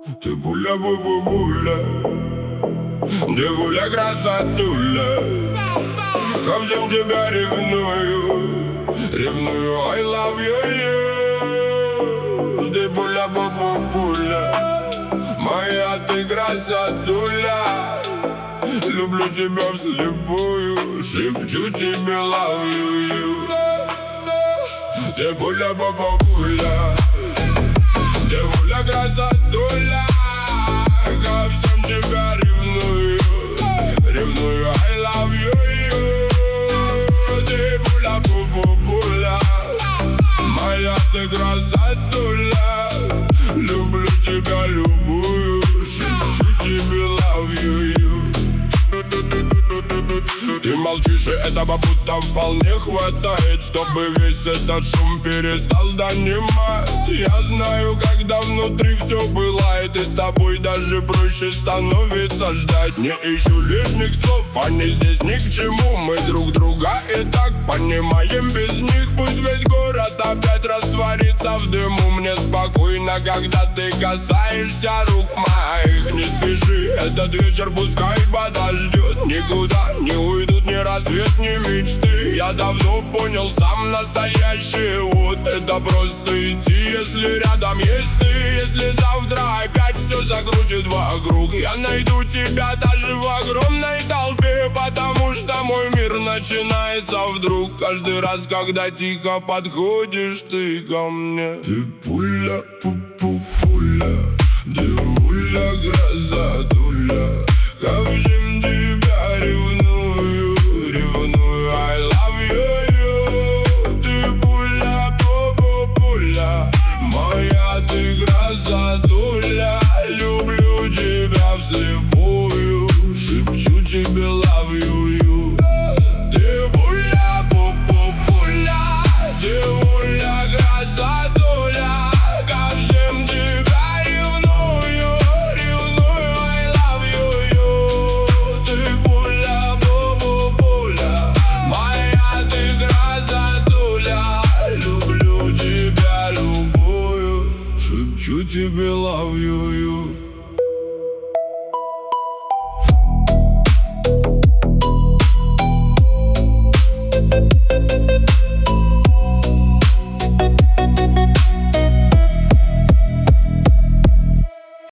Ты буля-бу-бу-буля, девуля красотуля. Ко всем тебя ревную, ревную, I love you. Ты буля-бу-бу-буля, моя ты красотуля. Люблю тебя вслепую, шепчу тебе love you. Ты буля-бу-бу-буля, девуля красотуля. Ко всем тебя ревную, ревную, I love you. Ты буля-бу-бу-буля, моя ты красотуля. Люблю тебя любую, шепчу тебе love you. Ты молчишь, и этого будто вполне хватает, чтобы весь этот шум перестал донимать. Я знаю, когда внутри все пылает, и с тобой даже проще становится ждать. Не ищу лишних слов, они здесь ни к чему. Мы друг друга и так понимаем без них. Пусть весь город опять растворится в дыму. Мне спокойно, когда ты касаешься рук моих. Не спеши, этот вечер пускай подождет. Никуда не уйдут ни рассвет, ни мечты. Я давно понял, сам настоящий вот это просто идти, если рядом есть ты. Если завтра опять все закрутит вокруг, я найду тебя даже в огромной толпе. Потому что мой мир начинается вдруг. Каждый раз, когда тихо подходишь ты ко мне. Ты пуля-пу-пу,